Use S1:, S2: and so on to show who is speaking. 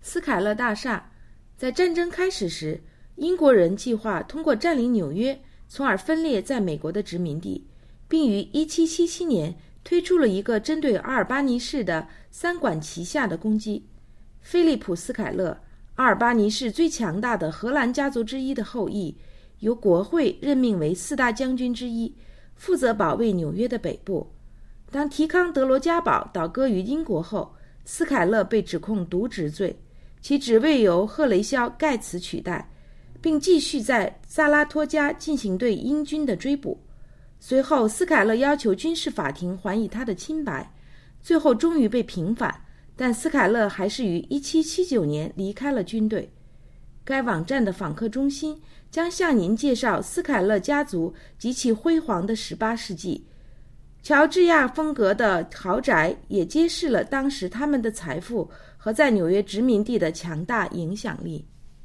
S1: 斯凯勒大厦。在战争开始时，英国人计划通过占领纽约，从而分裂在美国的殖民地，并于1777年推出了一个针对阿尔巴尼市的三管齐下的攻击。菲利普·斯凯勒，阿尔巴尼市最强大的荷兰家族之一的后裔，由国会任命为4大将军之一，负责保卫纽约的北部。当提康德罗加堡倒戈于英国后，斯凯勒被指控渎职罪，其职位由赫雷肖·盖茨取代，并继续在萨拉托加进行对英军的追捕。随后，斯凯勒要求军事法庭还以他的清白，最后终于被平反，但斯凯勒还是于1779年离开了军队。该网站的访客中心将向您介绍斯凯勒家族及其辉煌的18世纪。乔治亚风格的豪宅也揭示了当时他们的财富和在纽约殖民地的强大影响力。